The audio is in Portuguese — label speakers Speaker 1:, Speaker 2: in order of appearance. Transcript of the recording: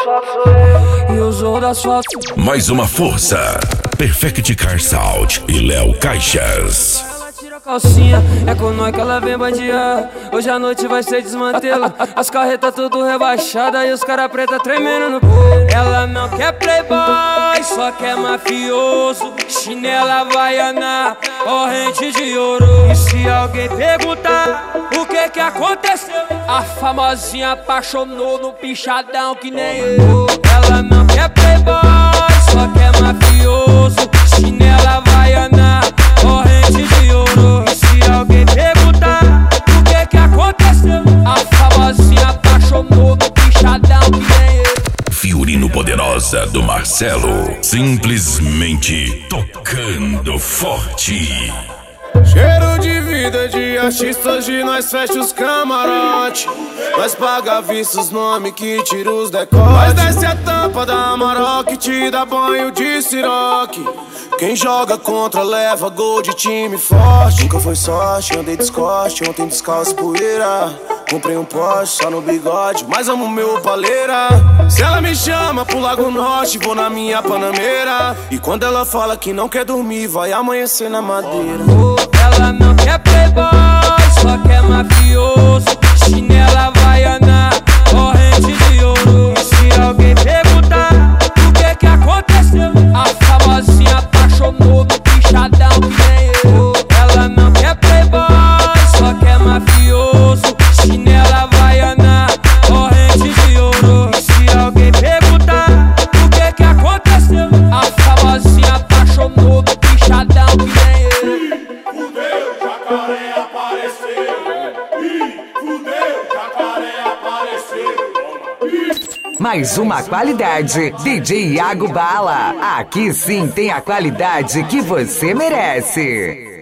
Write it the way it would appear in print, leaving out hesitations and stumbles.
Speaker 1: asfalto sou eu. E o zorro do asfalto.
Speaker 2: Mais uma força. Perfect Car Sound e Léo Caixas.
Speaker 1: Tira a calcinha, é com nós que ela vem bandear. Hoje a noite vai ser desmantela. As carretas tudo rebaixadas e os cara preta tremendo no peito. Ela não quer playboy, só quer mafioso. Chinela havaiana, corrente de ouro. E se alguém perguntar o que aconteceu, a famosinha apaixonou no pichadão que nem eu. Ela não quer playboy, só quer mafioso. Chinela havaiana, corrente de ouro. E se alguém perguntar o que aconteceu, a famosinha apaixonou no pichadão que nem eu.
Speaker 2: Fiorino Poderosa do Marcelo, simplesmente tocando forte.
Speaker 3: Cheiro de vida de artista, hoje nós fecha os camarote. Nós paga vista os nomes que tira os decotes. Nós desce a tampa da Amarok que te dá banho de siroque. Quem joga contra leva gol de time forte. Nunca foi sorte, andei descoste, ontem descalço poeira. Comprei um Porsche só no bigode, mas amo meu paleira. Se ela me chama pro Lago Norte, vou na minha Panameira. E quando ela fala que não quer dormir, vai amanhecer na madeira.
Speaker 1: Ela não quer playboy, só quer mafioso. Chinela havaiana, corrente de ouro. E se alguém perguntar o que aconteceu, a famosinha apaixonou no pichadão que nem eu. Ela não quer playboy, só quer mafioso. Chinela havaiana, corrente de ouro. E se alguém perguntar o que aconteceu, a famosinha apaixonou no pichadão que nem eu.
Speaker 4: Fudeu, jacaré apareceu. Fudeu, jacaré apareceu.
Speaker 5: Mais uma qualidade, DJ Iago Bala. Aqui sim tem a qualidade que você merece.